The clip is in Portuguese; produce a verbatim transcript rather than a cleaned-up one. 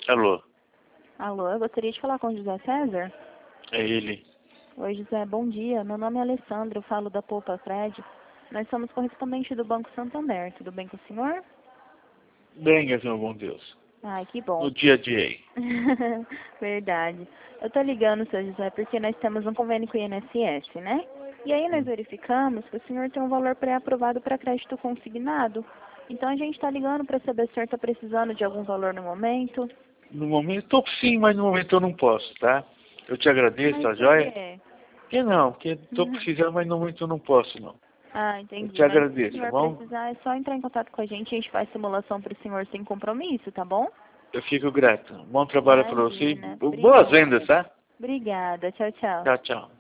Alô, Alô, eu gostaria de falar com o José César. é ele. Oi, José, bom dia. Meu nome é Alessandra, eu falo da Poupa Fred. Nós somos correspondentes do Banco Santander. Tudo bem com o senhor? Bem, graças ao bom Deus. Ai, que bom. No dia a dia aí. Verdade. Eu tô ligando, seu José, porque nós temos um convênio com o I N S S, né? E aí nós Hum. verificamos que o senhor tem um valor pré-aprovado para crédito consignado. Então a gente está ligando para saber se o senhor está precisando de algum valor no momento. No momento, tô sim, mas no momento eu não posso, tá? Eu te agradeço, Mas tá por joia? quê? Que não, porque tô precisando, mas no momento eu não posso, não. Ah, Eu entendi. te Mas se o agradeço, tá senhor bom? precisar, é só entrar em contato com a gente. A gente faz simulação para o senhor sem compromisso, tá bom? Eu fico grato. Bom trabalho para você. Imagina. e Boas vendas, Obrigada. tá? Obrigada. Tchau, tchau. Tchau, tchau.